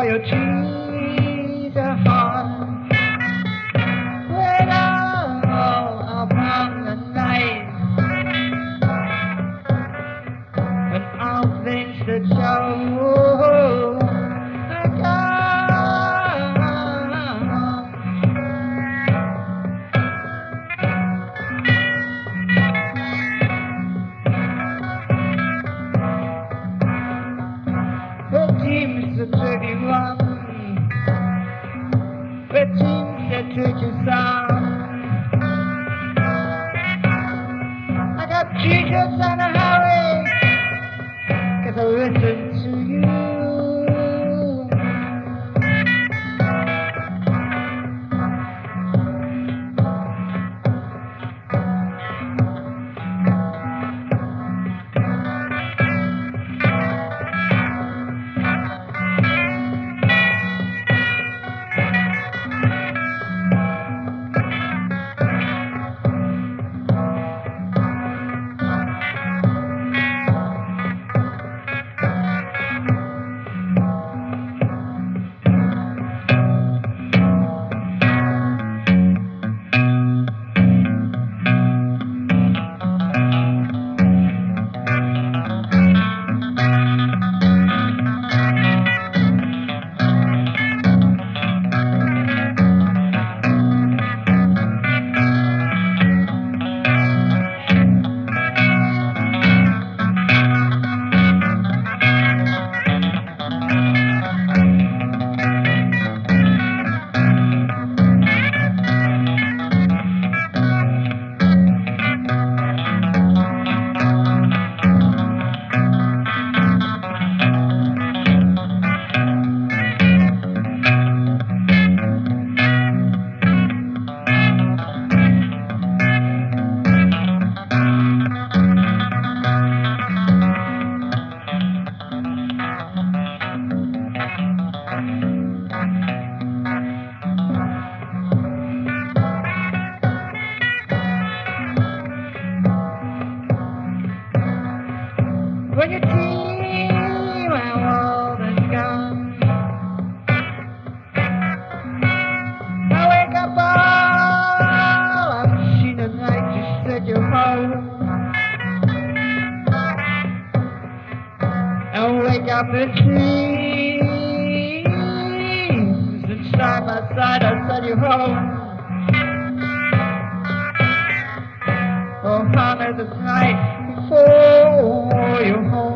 for your cheese hard. When all upon the night, when all things that show are gone, it seems the 31, it seems the 37. I got Jesus on a highway, 'cause I listen to you. When you dream my world is gone, I wake up all I've seen at night just said you're home. I wake up in dreams, and side by side I said you're home. Oh, honey, the night before you're home.